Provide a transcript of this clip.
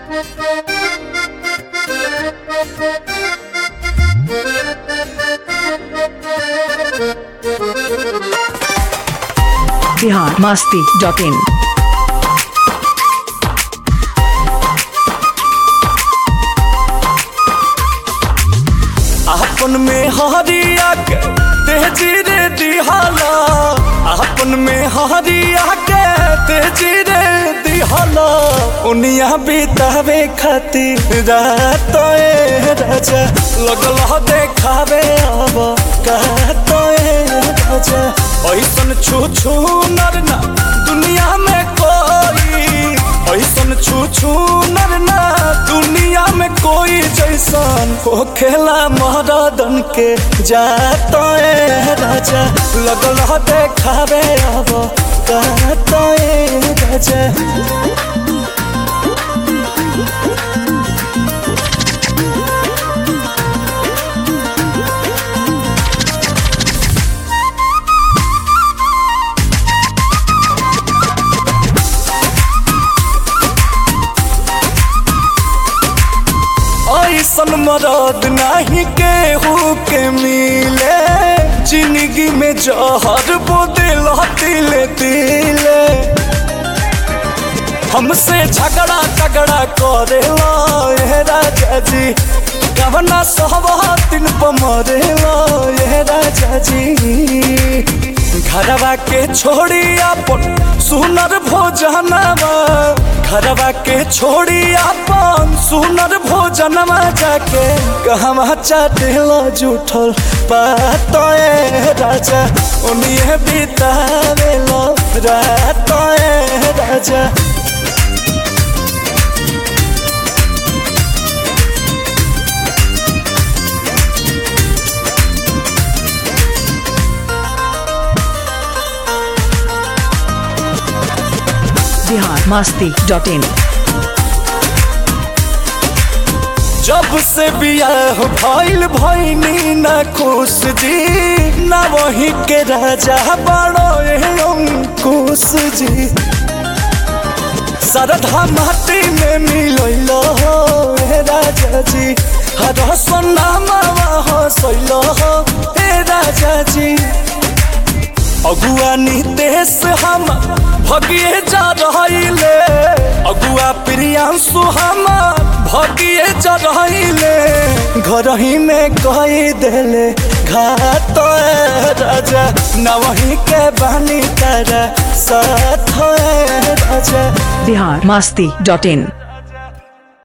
biharmasti.in। अपन में हरिया के तेजी रे दिहाला, अपन में हरिया के तेजी रे दिहाला, उनिया बितावे खातिर रात राजा लगल देखावे अब कहतो राजा। ऐसन छू छू नर ना दुनिया में कोई, ऐसन छू छू नर ना दुनिया में कोई जैसन हो खेला महारादन के जातो राजा लगल देखावे अब कहतो राजा। ऐसन मरद नहीं केहू के मिले, जिंदगी में जहर बोदिल तिले तिले, हमसे झगड़ा झगड़ा करेला ये राजा जी, कवना सहवातिन पमरेला ये राजा जी। घरवा के छोड़ी अपन सुनर भोजनवा, घरवा के छोड़ी अपन सुनर भोजनवा जाके कहवा चाटेला जूठल पातो राजा, उन्हें बितावेला रात राजा। biharmasti.in। जब से बियाह भइल भइनी ना खुश जी, ना वही के राजा बड़ो अंकुश जी। सरधा माटी में मिलैल हो राजा जी, हर सोनामा हसैल हो राजा जी। अगुआ नितेश हम भगिए जा रहिले, अगुआ प्रियांशु हम भगिए जा रहिले, घर ही में कही देले घात राजा, न वही के बानी तारा साथ राजा। biharmasti.in।